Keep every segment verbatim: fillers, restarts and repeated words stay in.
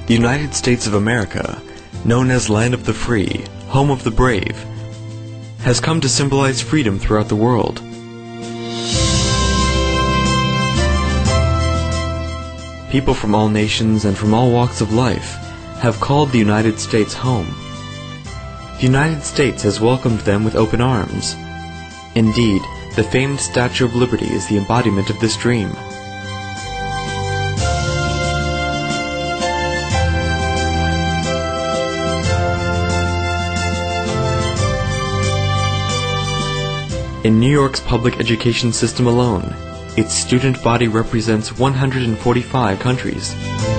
The United States of America, known as Land of the Free, Home of the Brave, has come to symbolize freedom throughout the world. People from all nations and from all walks of life have called the United States home. The United States has welcomed them with open arms. Indeed, the famed Statue of Liberty is the embodiment of this dream. In New York's public education system alone, its student body represents one hundred forty-five countries.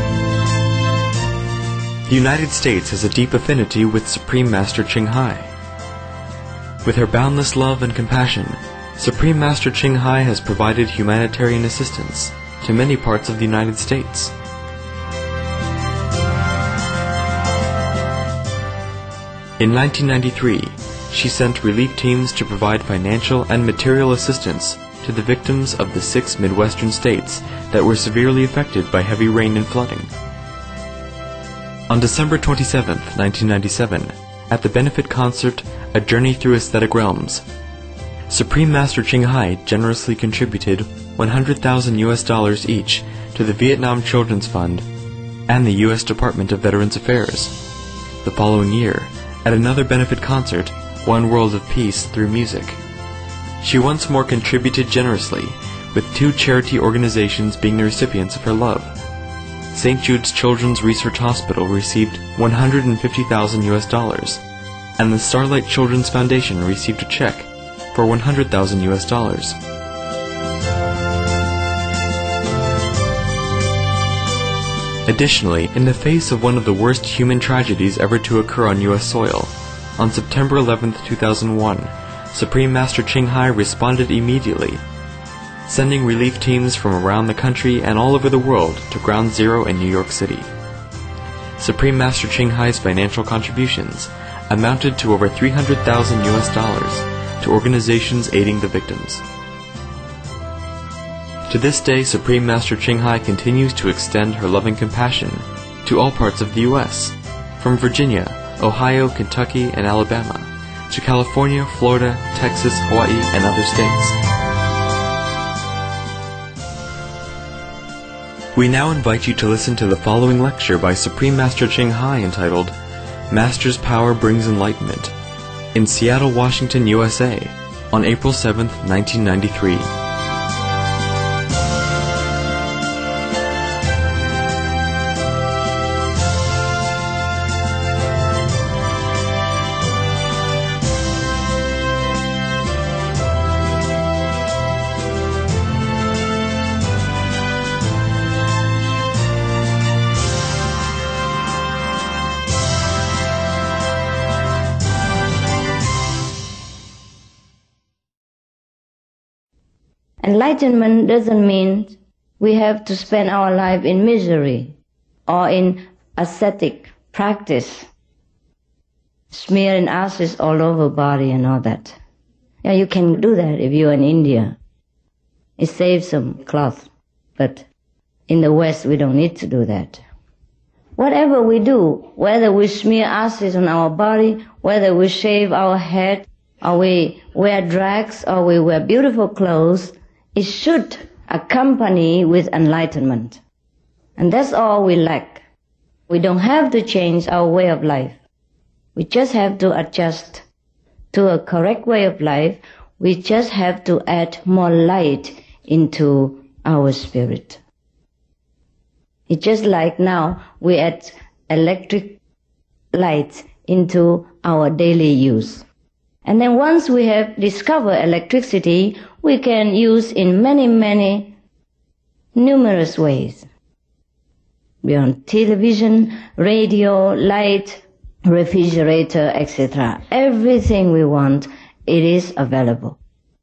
The United States has a deep affinity with Supreme Master Ching Hai. With her boundless love and compassion, Supreme Master Ching Hai has provided humanitarian assistance to many parts of the United States. In nineteen ninety-three, she sent relief teams to provide financial and material assistance to the victims of the six Midwestern states that were severely affected by heavy rain and flooding. On December twenty-seventh, nineteen ninety-seven, at the benefit concert A Journey Through Aesthetic Realms, Supreme Master Ching Hai generously contributed one hundred thousand U S dollars each to the Vietnam Children's Fund and the U S Department of Veterans Affairs. The following year, at another benefit concert, One World of Peace Through Music, she once more contributed generously, with two charity organizations being the recipients of her love. Saint Jude's Children's Research Hospital received one hundred fifty thousand U S dollars, and the Starlight Children's Foundation received a check for one hundred thousand U S dollars. Additionally, in the face of one of the worst human tragedies ever to occur on U S soil, on September eleventh, two thousand one, Supreme Master Ching Hai responded immediately, sending relief teams from around the country and all over the world to Ground Zero in New York City. Supreme Master Ching Hai's financial contributions amounted to over three hundred thousand U S dollars to organizations aiding the victims. To this day, Supreme Master Ching Hai continues to extend her loving compassion to all parts of the U S, from Virginia, Ohio, Kentucky, and Alabama, to California, Florida, Texas, Hawaii, and other states. We now invite you to listen to the following lecture by Supreme Master Ching Hai entitled, Master's Power Brings Enlightenment, in Seattle, Washington, U S A, on April seventh, nineteen ninety-three. Enlightenment doesn't mean we have to spend our life in misery or in ascetic practice, smearing ashes all over body and all that. Yeah, you can do that if you're in India. It saves some cloth, but in the West we don't need to do that. Whatever we do, whether we smear ashes on our body, whether we shave our head, or we wear drags, or we wear beautiful clothes, it should accompany with enlightenment. And that's all we lack. We don't have to change our way of life. We just have to adjust to a correct way of life. We just have to add more light into our spirit. It's just like now we add electric lights into our daily use. And then once we have discovered electricity, we can use in many, many numerous ways. Beyond television, radio, light, refrigerator, et cetera. Everything we want, it is available.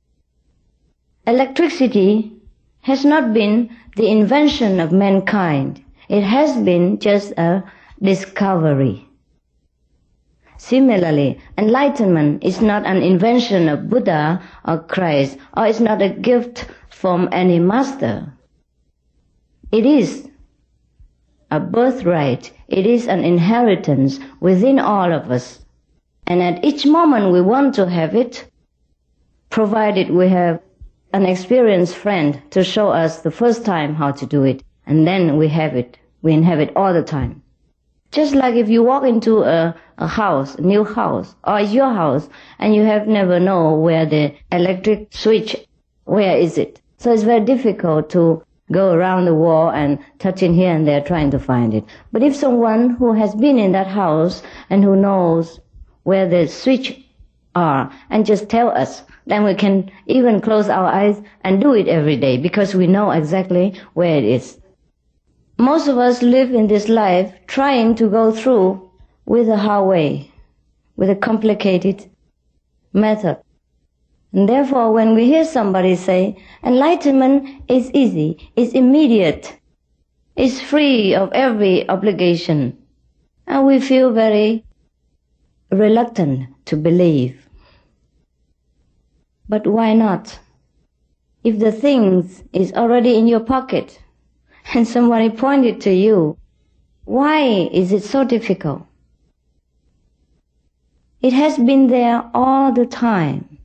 Electricity has not been the invention of mankind. It has been just a discovery. Similarly, enlightenment is not an invention of Buddha or Christ, or it's not a gift from any master. It is a birthright. It is an inheritance within all of us. And at each moment we want to have it, provided we have an experienced friend to show us the first time how to do it, and then we have it. We inherit all the time. Just like if you walk into a, a house, a new house, or your house, and you have never know where the electric switch, where is it? So it's very difficult to go around the wall and touching here and there trying to find it. But if someone who has been in that house and who knows where the switch are and just tell us, then we can even close our eyes and do it every day because we know exactly where it is. Most of us live in this life trying to go through with a hard way, with a complicated method. And therefore, when we hear somebody say, enlightenment is easy, is immediate, is free of every obligation, and we feel very reluctant to believe. But why not? If the things is already in your pocket, and somebody pointed to you, why is it so difficult? It has been there all the time.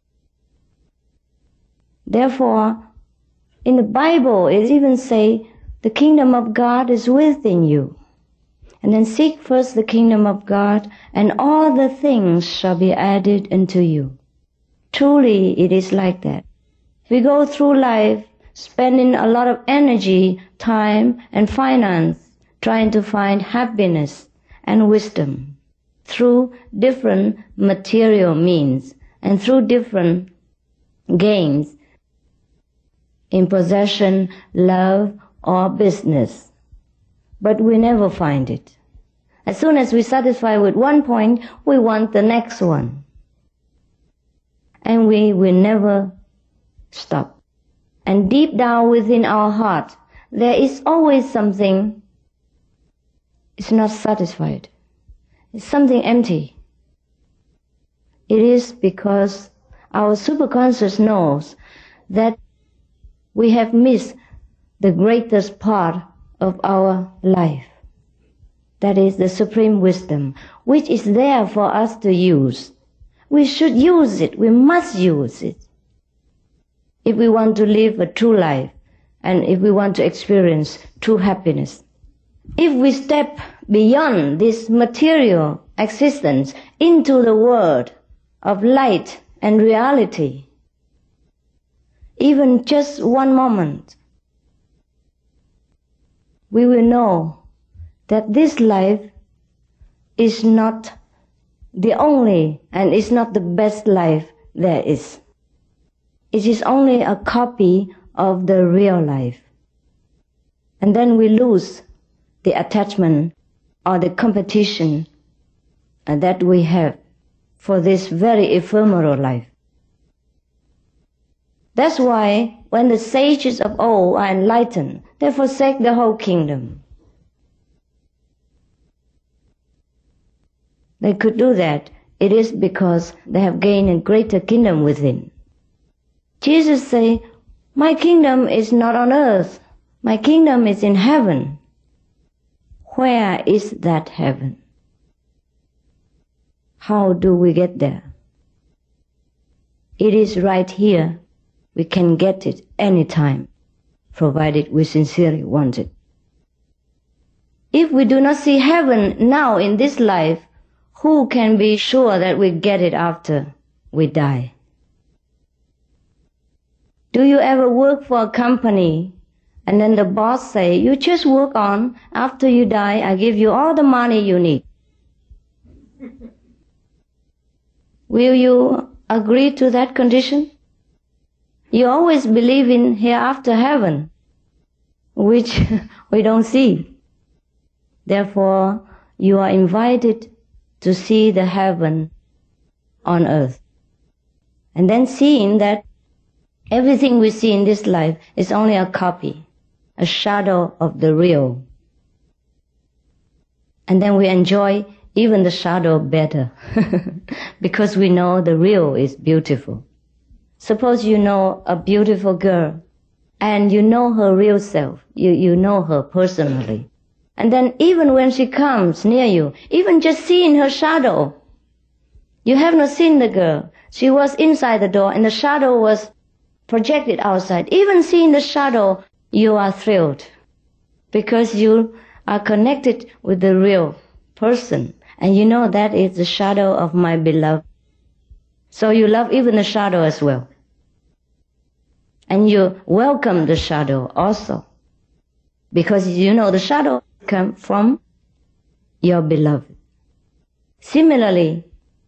Therefore, in the Bible, it even says, the kingdom of God is within you. And then seek first the kingdom of God, and all the things shall be added unto you. Truly, it is like that. We go through life spending a lot of energy, time, and finance trying to find happiness and wisdom through different material means and through different gains in possession, love, or business. But we never find it. As soon as we satisfy with one point, we want the next one. And we will never stop. And deep down within our heart, there is always something, it's not satisfied. It's something empty. It is because our superconscious knows that we have missed the greatest part of our life. That is the supreme wisdom, which is there for us to use. We should use it. We must use it. If we want to live a true life, and if we want to experience true happiness. If we step beyond this material existence into the world of light and reality, even just one moment, we will know that this life is not the only and is not the best life there is. It is only a copy of the real life. And then we lose the attachment or the competition that we have for this very ephemeral life. That's why when the sages of old are enlightened, they forsake the whole kingdom. They could do that. It is because they have gained a greater kingdom within. Jesus said, my kingdom is not on earth. My kingdom is in heaven. Where is that heaven? How do we get there? It is right here. We can get it anytime, provided we sincerely want it. If we do not see heaven now in this life, who can be sure that we get it after we die? Do you ever work for a company and then the boss say, you just work on, after you die, I give you all the money you need? Will you agree to that condition? You always believe in hereafter heaven, which we don't see. Therefore, you are invited to see the heaven on earth. And then seeing that everything we see in this life is only a copy, a shadow of the real. And then we enjoy even the shadow better because we know the real is beautiful. Suppose you know a beautiful girl and you know her real self, you, you know her personally. And then even when she comes near you, even just seeing her shadow, you have not seen the girl. She was inside the door and the shadow was projected outside. Even seeing the shadow, you are thrilled because you are connected with the real person. And you know that is the shadow of my beloved. So you love even the shadow as well. And you welcome the shadow also. Because you know the shadow comes from your beloved. Similarly,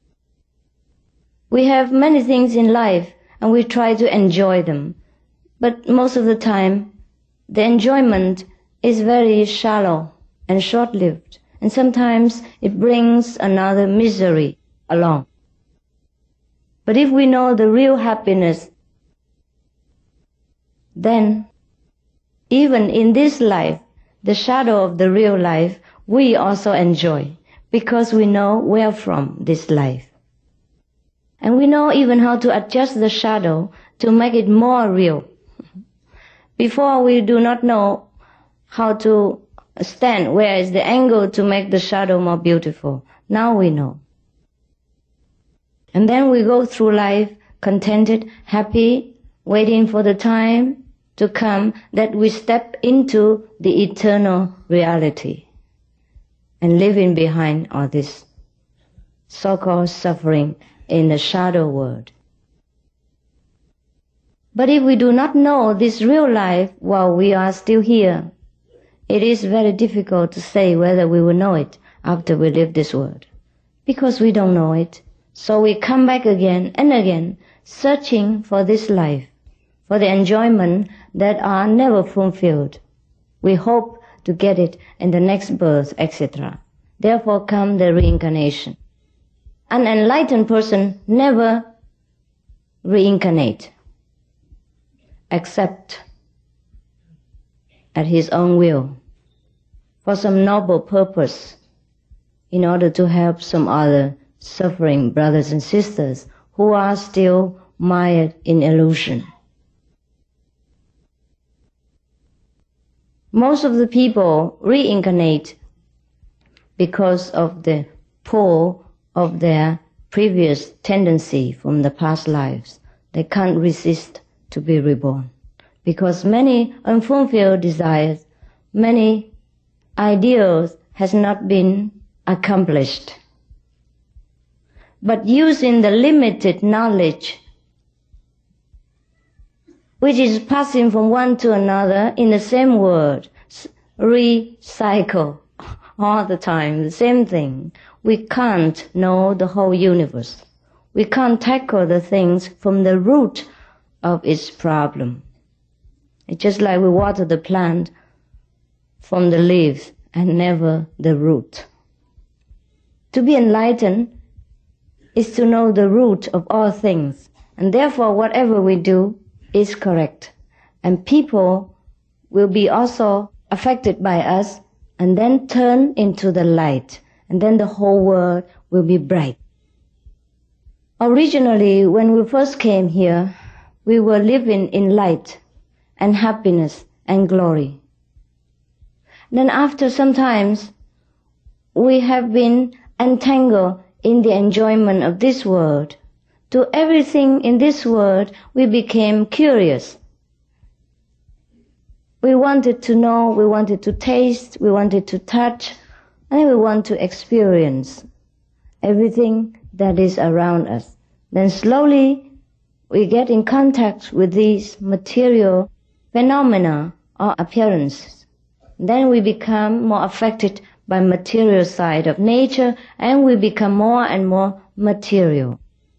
we have many things in life and we try to enjoy them. But most of the time, the enjoyment is very shallow and short-lived. And sometimes it brings another misery along. But if we know the real happiness, then even in this life, the shadow of the real life, we also enjoy because we know where from this life. And we know even how to adjust the shadow to make it more real. Before we do not know how to stand, where is the angle to make the shadow more beautiful. Now we know. And then we go through life contented, happy, waiting for the time to come that we step into the eternal reality and leaving behind all this so-called suffering in the shadow world. But if we do not know this real life while we are still here, it is very difficult to say whether we will know it after we leave this world. Because we don't know it. So we come back again and again, searching for this life, for the enjoyment that are never fulfilled. We hope to get it in the next birth, et cetera. Therefore come the reincarnation. An enlightened person never reincarnate, except at his own will, for some noble purpose, in order to help some other suffering brothers and sisters who are still mired in illusion. Most of the people reincarnate because of the pull of their previous tendency from the past lives. They can't resist to be reborn because many unfulfilled desires, many ideals has not been accomplished. But using the limited knowledge which is passing from one to another in the same word, recycle all the time, the same thing. We can't know the whole universe. We can't tackle the things from the root of its problem. It's just like we water the plant from the leaves and never the root. To be enlightened is to know the root of all things, and therefore whatever we do is correct. And people will be also affected by us and then turn into the light, and then the whole world will be bright. Originally, when we first came here, we were living in light and happiness and glory. Then after some times, we have been entangled in the enjoyment of this world. To everything in this world, we became curious. We wanted to know, we wanted to taste, we wanted to touch, and we want to experience everything that is around us. Then slowly, we get in contact with these material phenomena or appearances. Then we become more affected by material side of nature, and we become more and more material.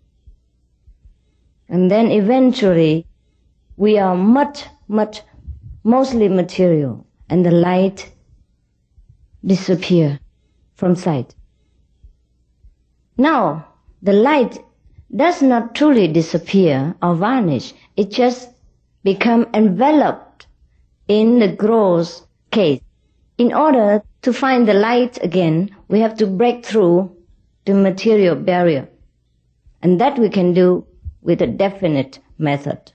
And then eventually, we are much, much, mostly material, and the light disappear from sight. Now, the light does not truly disappear or vanish. It just become enveloped in the gross case. In order to find the light again, we have to break through the material barrier. And that we can do with a definite method.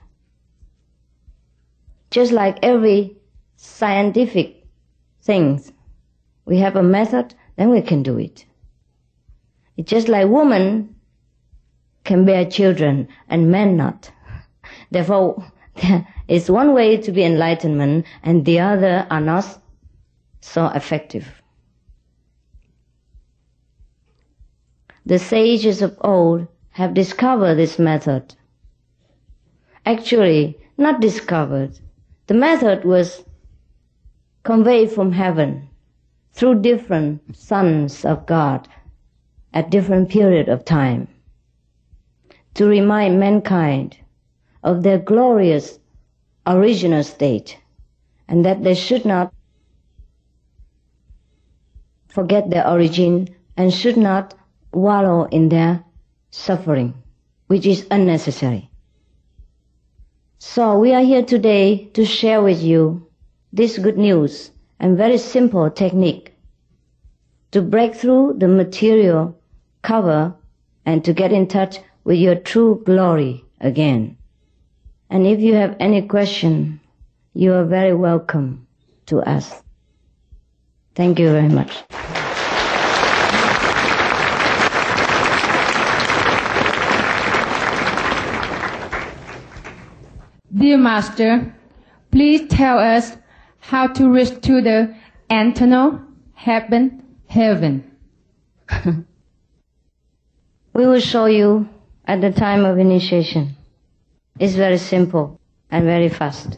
Just like every scientific thing, We have a method, then we can do it. It's just like women can bear children and men not. Therefore, there is one way to be enlightenment and the other are not so effective. The sages of old have discovered this method. Actually, not discovered. The method was conveyed from heaven through different sons of God at different period of time to remind mankind of their glorious original state and that they should not forget their origin and should not wallow in their suffering, which is unnecessary. So we are here today to share with you this good news and very simple technique to break through the material cover and to get in touch with your true glory again. And if you have any question, you are very welcome to ask. Thank you very much. Dear Master, please tell us how to reach to the eternal heaven, heaven. We will show you at the time of initiation. It's very simple and very fast.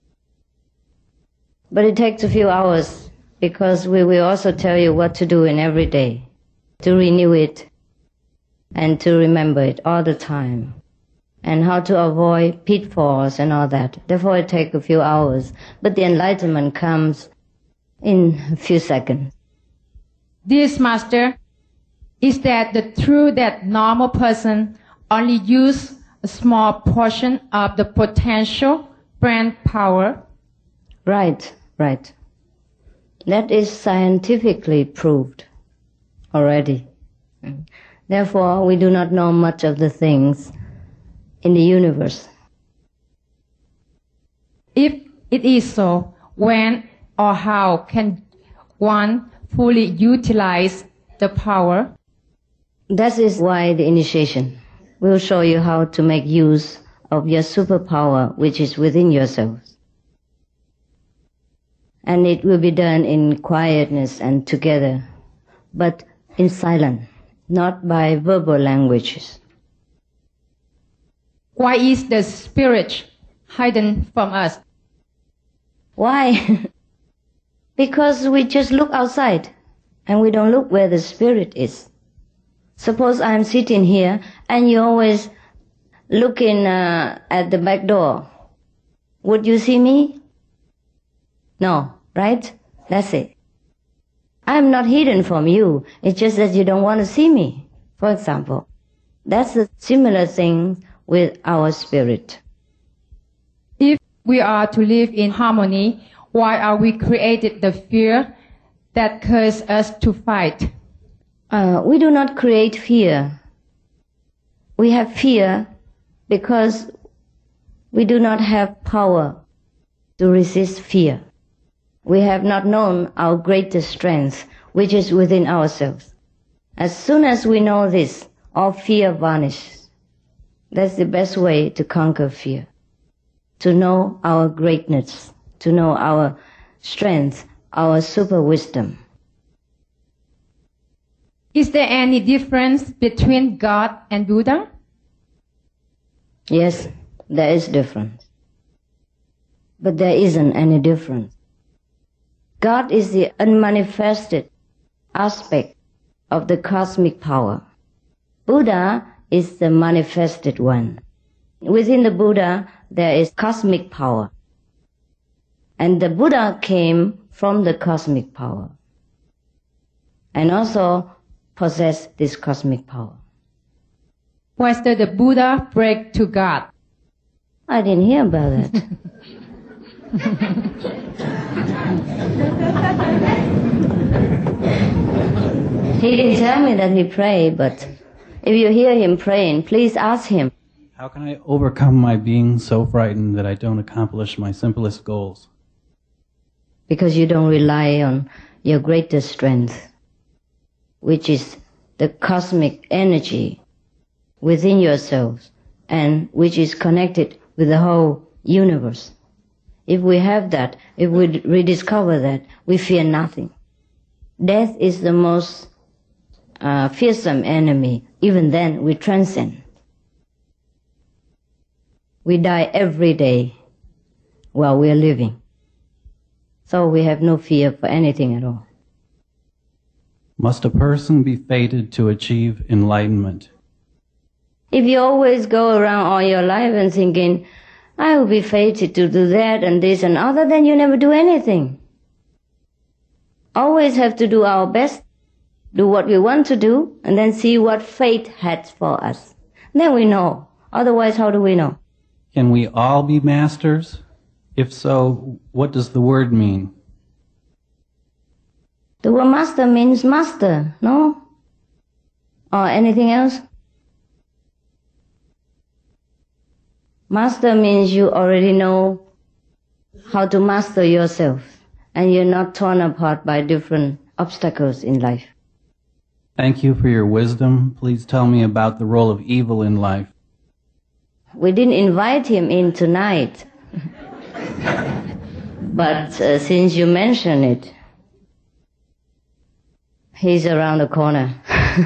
But it takes a few hours because we will also tell you what to do in every day to renew it and to remember it all the time and how to avoid pitfalls and all that. Therefore it takes a few hours, but the enlightenment comes in a few seconds. This Master, is that the truth that normal person only use a small portion of the potential brain power? Right, right. That is scientifically proved already. Therefore, we do not know much of the things in the universe. If it is so, when or how can one fully utilize the power? That is why the initiation will show you how to make use of your superpower which is within yourselves. And it will be done in quietness and together, but in silence, not by verbal languages. Why is the spirit hidden from us? Why? Because we just look outside and we don't look where the spirit is. Suppose I'm sitting here and you're always looking uh, at the back door. Would you see me? No, right? That's it. I'm not hidden from you. It's just that you don't want to see me, for example. That's a similar thing with our spirit. If we are to live in harmony, why are we created the fear that causes us to fight? Uh, we do not create fear. We have fear because we do not have power to resist fear. We have not known our greatest strength, which is within ourselves. As soon as we know this, all fear vanishes. That's the best way to conquer fear. To know our greatness, to know our strength, our super wisdom. Is there any difference between God and Buddha? Yes, there is difference. But there isn't any difference. God is the unmanifested aspect of the cosmic power. Buddha is the manifested one. Within the Buddha, there is cosmic power. And the Buddha came from the cosmic power. And also possess this cosmic power. Why did the Buddha break to God? I didn't hear about that. He didn't tell me that he prayed, but if you hear him praying, please ask him. How can I overcome my being so frightened that I don't accomplish my simplest goals? because you don't rely on your greatest strength, which is the cosmic energy within yourselves and which is connected with the whole universe. If we have that, if we rediscover that, we fear nothing. Death is the most uh, fearsome enemy. Even then, we transcend. We die every day while we are living. So we have no fear for anything at all. Must a person be fated to achieve enlightenment? If you always go around all your life and thinking, I will be fated to do that and this and other, then you never do anything. Always have to do our best, do what we want to do, and then see what fate has for us. Then we know. Otherwise, how do we know? Can we all be masters? If so, what does the word mean? The word master means master, no? Or anything else? Master means you already know how to master yourself, and you're not torn apart by different obstacles in life. Thank you for your wisdom. Please tell me about the role of evil in life. We didn't invite him in tonight, but uh, since you mention it, he's around the corner.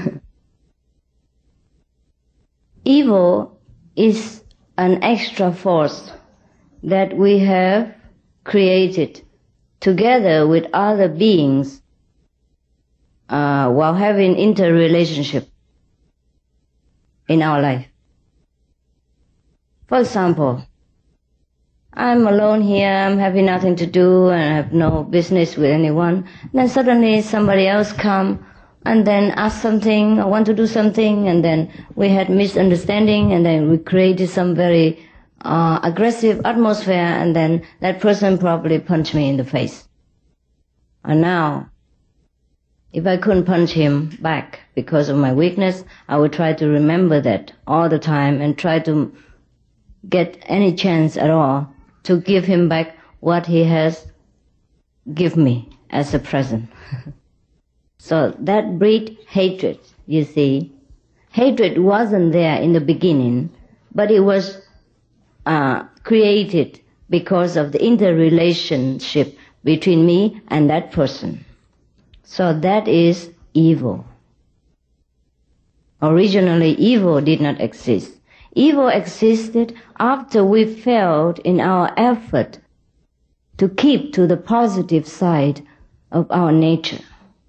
Evil is an extra force that we have created together with other beings uh, while having interrelationship in our life. For example, I'm alone here, I'm having nothing to do, and I have no business with anyone. Then suddenly somebody else come and then ask something, or want to do something, and then we had misunderstanding, and then we created some very uh, aggressive atmosphere, and then that person probably punched me in the face. And now, if I couldn't punch him back because of my weakness, I would try to remember that all the time and try to get any chance at all to give him back what he has given me as a present. So that breed hatred, you see. Hatred wasn't there in the beginning, but it was uh, created because of the interrelationship between me and that person. So that is evil. Originally, evil did not exist. Evil existed after we failed in our effort to keep to the positive side of our nature.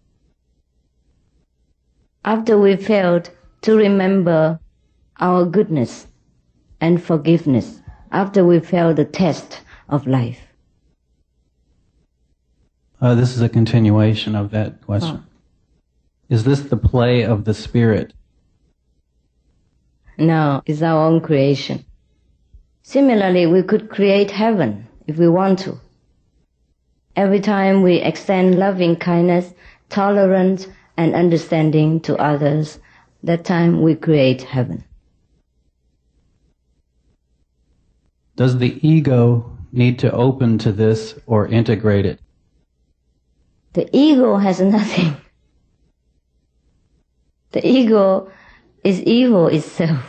After we failed to remember our goodness and forgiveness, after we failed the test of life. Uh, this is a continuation of that question. Oh. Is this the play of the spirit? No, it's our own creation. Similarly, we could create heaven if we want to. Every time we extend loving kindness, tolerance, and understanding to others, that time we create heaven. Does the ego need to open to this or integrate it? The ego has nothing. The ego is evil itself.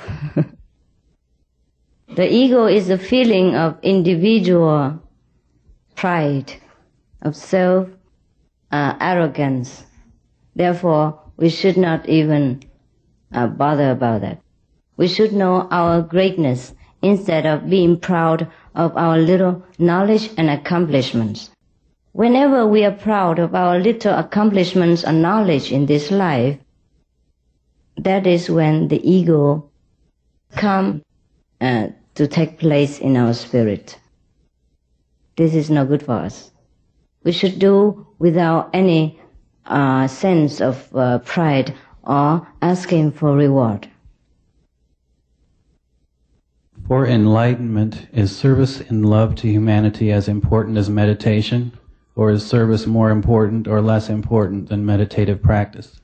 The ego is a feeling of individual pride, of self uh, arrogance. Therefore, we should not even uh, bother about that. We should know our greatness instead of being proud of our little knowledge and accomplishments. Whenever we are proud of our little accomplishments or knowledge in this life, that is when the ego comes uh, to take place in our spirit. This is not good for us. We should do without any uh, sense of uh, pride or asking for reward. For enlightenment, is service in love to humanity as important as meditation, or is service more important or less important than meditative practice?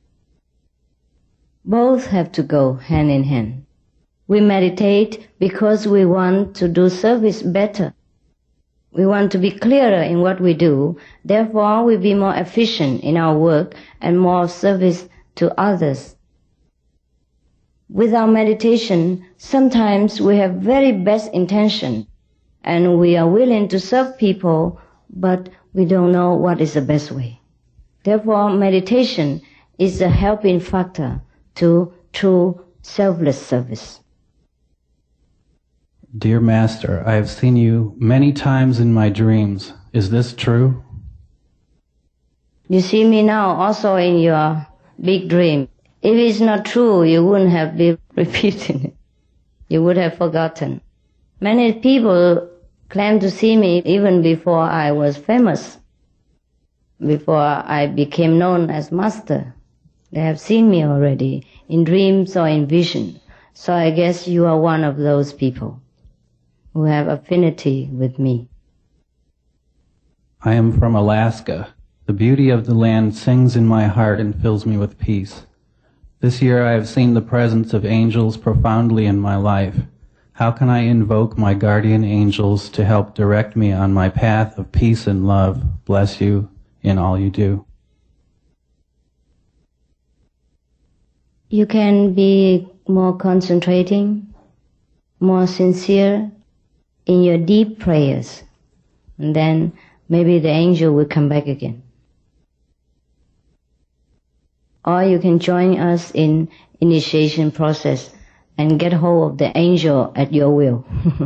Both have to go hand in hand. We meditate because we want to do service better. We want to be clearer in what we do. Therefore, we'll be more efficient in our work and more of service to others. With our meditation, sometimes we have very best intention and we are willing to serve people, but we don't know what is the best way. Therefore, meditation is a helping factor to true selfless service. Dear Master, I have seen you many times in my dreams. Is this true? You see me now also in your big dream. If it's not true, you wouldn't have been repeating it. You would have forgotten. Many people claim to see me even before I was famous, before I became known as Master. They have seen me already in dreams or in vision. So I guess you are one of those people who have affinity with me. I am from Alaska. The beauty of the land sings in my heart and fills me with peace. This year I have seen the presence of angels profoundly in my life. How can I invoke my guardian angels to help direct me on my path of peace and love? Bless you in all you do. You can be more concentrating, more sincere in your deep prayers, and then maybe the angel will come back again. Or you can join us in initiation process and get hold of the angel at your will.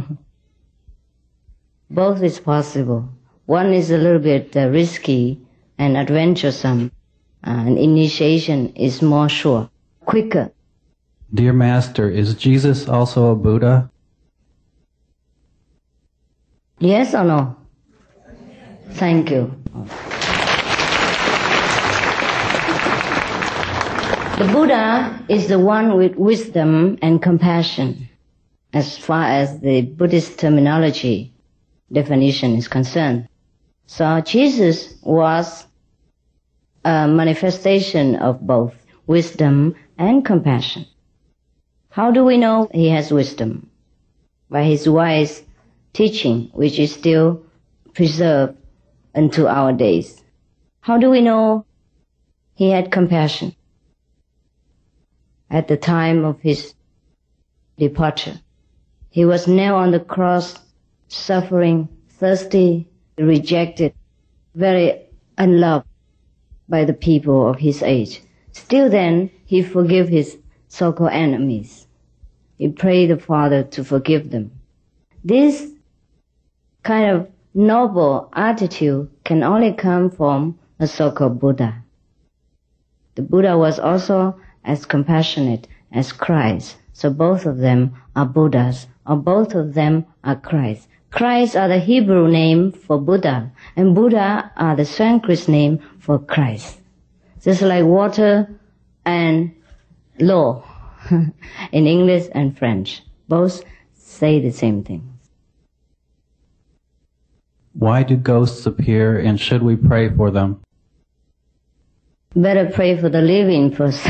Both is possible. One is a little bit uh, risky and adventuresome, uh, and initiation is more sure, quicker. Dear Master, is Jesus also a Buddha? Yes or no? Thank you. The Buddha is the one with wisdom and compassion, as far as the Buddhist terminology definition is concerned. So Jesus was a manifestation of both wisdom and compassion. How do we know he has wisdom? By his wise teaching, which is still preserved unto our days. How do we know he had compassion? At the time of his departure, he was nailed on the cross, suffering, thirsty, rejected, very unloved by the people of his age. Still then, he forgave his so-called enemies. He prayed the Father to forgive them. This kind of noble attitude can only come from a so-called Buddha. The Buddha was also as compassionate as Christ. So both of them are Buddhas, or both of them are Christ. Christ are the Hebrew name for Buddha, and Buddha are the Sanskrit name for Christ. Just like water and law in English and French. Both say the same thing. Why do ghosts appear, and should we pray for them? Better pray for the living first.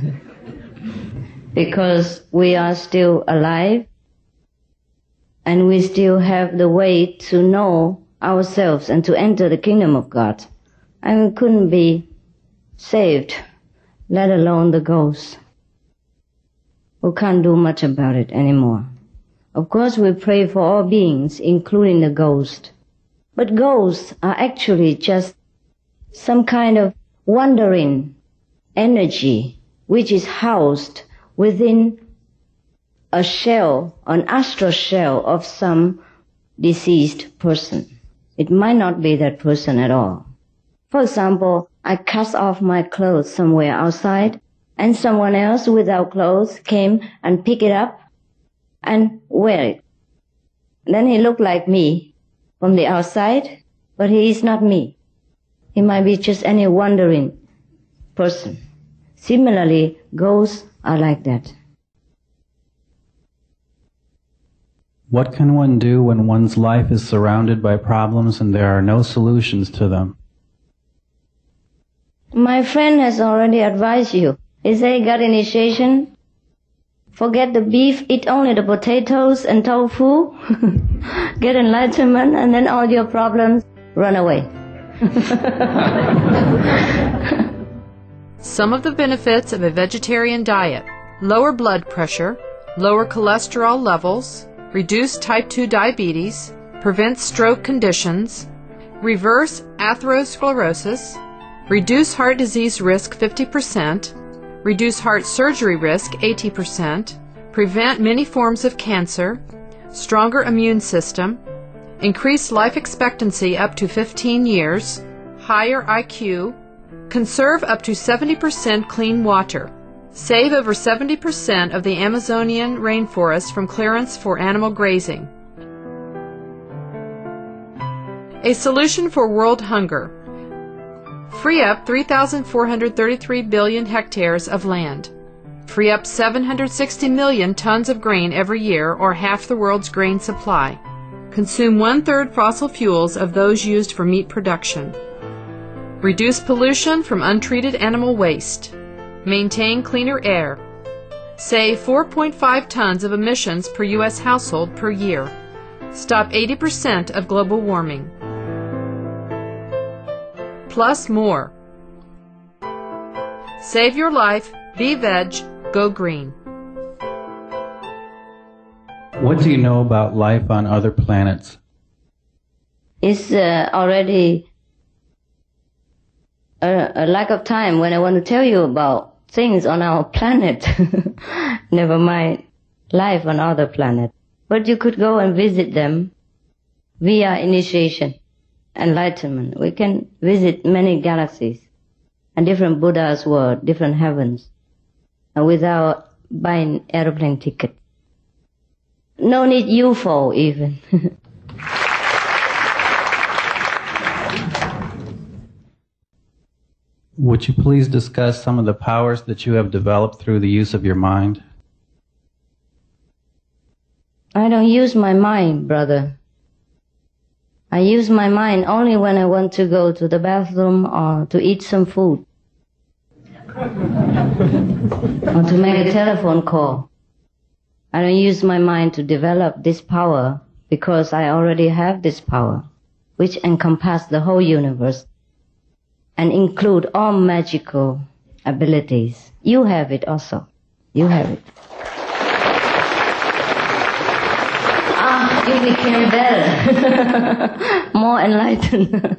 Because we are still alive and we still have the way to know ourselves and to enter the kingdom of God. And we couldn't be saved, let alone the ghosts. We can't do much about it anymore. Of course, we pray for all beings, including the ghost. But ghosts are actually just some kind of wandering energy which is housed within a shell, an astral shell of some deceased person. It might not be that person at all. For example, I cast off my clothes somewhere outside, and someone else without clothes came and picked it up and wear it. Then he looked like me from the outside, but he is not me. He might be just any wandering person. Similarly, ghosts are like that. What can one do when one's life is surrounded by problems and there are no solutions to them? My friend has already advised you. He said he got initiation Forget the beef, eat only the potatoes and tofu, get enlightenment, and then all your problems run away. Some of the benefits of a vegetarian diet: lower blood pressure, lower cholesterol levels, reduce type two diabetes, prevent stroke conditions, reverse atherosclerosis, reduce heart disease risk fifty percent, reduce heart surgery risk eighty percent, prevent many forms of cancer, stronger immune system, increase life expectancy up to fifteen years, higher I Q, conserve up to seventy percent clean water, save over seventy percent of the Amazonian rainforest from clearance for animal grazing. A solution for world hunger: free up three thousand four hundred thirty-three billion hectares of land. Free up seven hundred sixty million tons of grain every year, or half the world's grain supply. Consume one-third fossil fuels of those used for meat production. Reduce pollution from untreated animal waste. Maintain cleaner air. Save four point five tons of emissions per U S household per year. Stop eighty percent of global warming. Plus more. Save your life, be veg, go green. What do you know about life on other planets? It's uh, already a, a lack of time when I want to tell you about things on our planet. Never mind life on other planets. But you could go and visit them via initiation, enlightenment. We can visit many galaxies and different Buddha's world, different heavens, and without buying airplane ticket. No need U F O even. Would you please discuss some of the powers that you have developed through the use of your mind? I don't use my mind, brother. I use my mind only when I want to go to the bathroom or to eat some food. Or to make a telephone call. I don't use my mind to develop this power because I already have this power, which encompasses the whole universe and include all magical abilities. You have it also. You have it. Ah, you became better. More enlightened.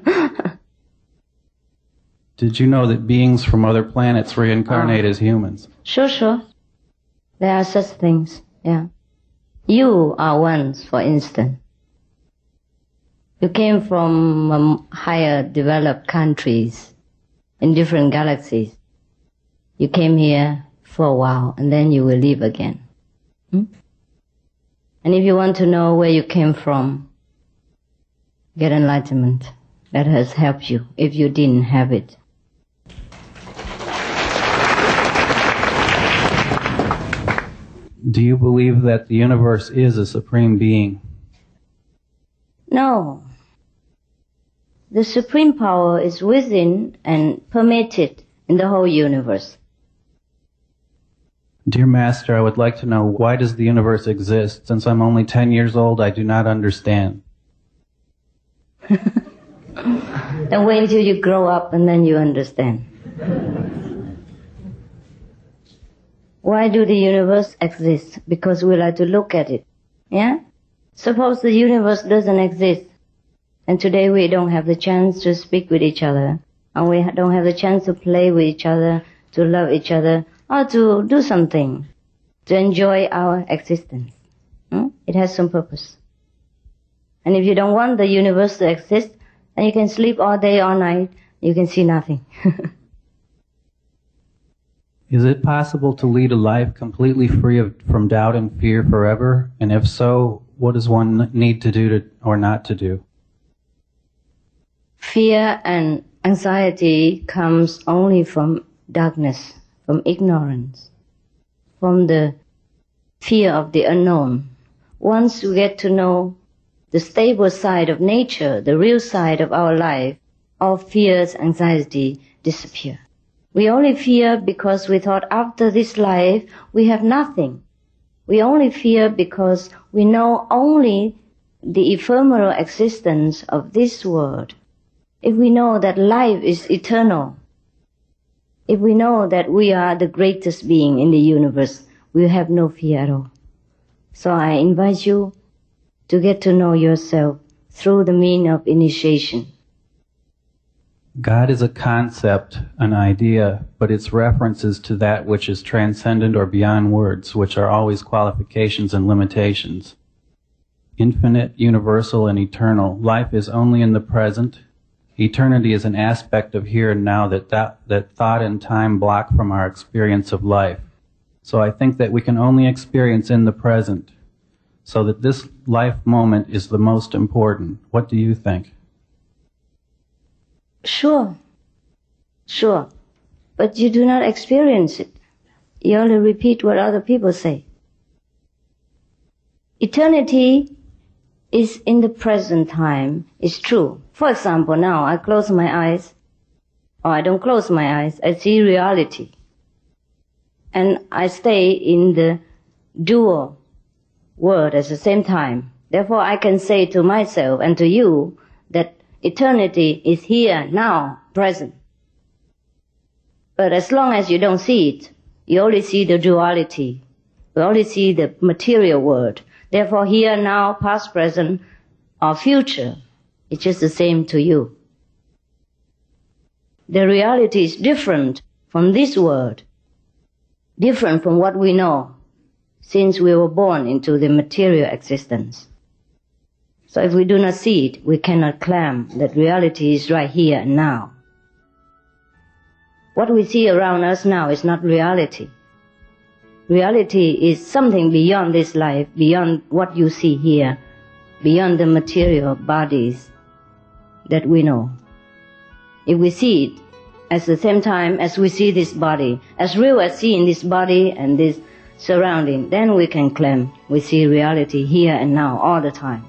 Did you know that beings from other planets reincarnate Oh. as humans? Sure, sure. There are such things, yeah. You are one, for instance. You came from um, higher developed countries in different galaxies. You came here for a while and then you will leave again. Hmm? And if you want to know where you came from, get enlightenment. That has helped you if you didn't have it. Do you believe that the universe is a supreme being? No. The supreme power is within and permeated in the whole universe. Dear Master, I would like to know, why does the universe exist? Since I'm only ten years old, I do not understand. And wait until you grow up and then you understand. Why do the universe exist? Because we like to look at it. Yeah? Suppose the universe doesn't exist, and today we don't have the chance to speak with each other, and we don't have the chance to play with each other, to love each other, or to do something, to enjoy our existence. Hmm? It has some purpose. And if you don't want the universe to exist, then you can sleep all day, all night, you can see nothing. Is it possible to lead a life completely free of, from doubt and fear forever? And if so, what does one need to do to, or not to do? Fear and anxiety comes only from darkness, from ignorance, from the fear of the unknown. Once we get to know the stable side of nature, the real side of our life, all fears, anxiety disappear. We only fear because we thought after this life we have nothing. We only fear because we know only the ephemeral existence of this world. If we know that life is eternal, if we know that we are the greatest being in the universe, we have no fear at all. So I invite you to get to know yourself through the means of initiation. God is a concept, an idea, but its references to that which is transcendent or beyond words, which are always qualifications and limitations. Infinite, universal, and eternal. Life is only in the present. Eternity is an aspect of here and now that, that, that thought and time block from our experience of life. So I think that we can only experience in the present, so that this life moment is the most important. What do you think? Sure, sure, but you do not experience it. You only repeat what other people say. Eternity is in the present time, it's true. For example, now I close my eyes, or I don't close my eyes, I see reality. And I stay in the dual world at the same time. Therefore I can say to myself and to you that eternity is here, now, present. But as long as you don't see it, you only see the duality. You only see the material world. Therefore, here, now, past, present, or future, it's just the same to you. The reality is different from this world, different from what we know, since we were born into the material existence. So if we do not see it, we cannot claim that reality is right here and now. What we see around us now is not reality. Reality is something beyond this life, beyond what you see here, beyond the material bodies that we know. If we see it at the same time as we see this body, as real as seeing this body and this surrounding, then we can claim we see reality here and now all the time.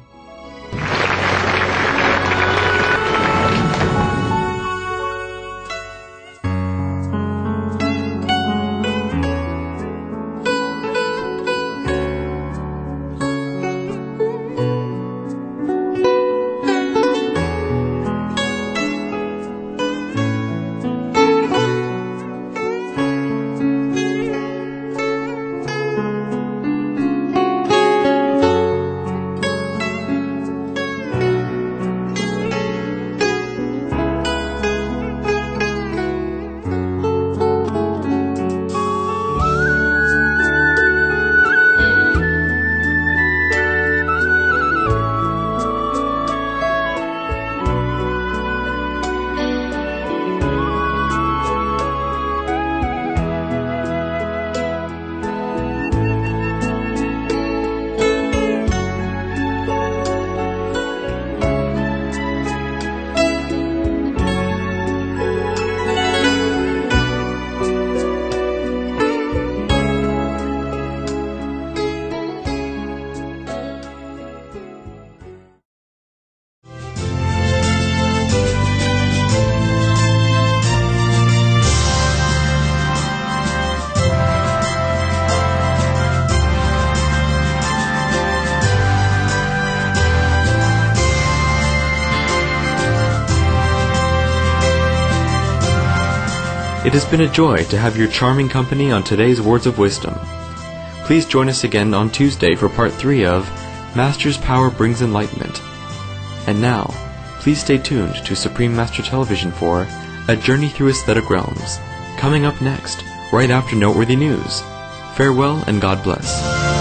It has been a joy to have your charming company on today's Words of Wisdom. Please join us again on Tuesday for part three of Master's Power Brings Enlightenment. And now, please stay tuned to Supreme Master Television for A Journey Through Aesthetic Realms, coming up next, right after Noteworthy News. Farewell and God bless.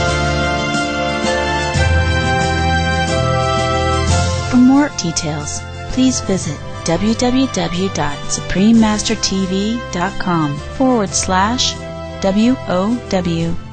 For more details, please visit www.suprememastertv.com forward slash W O W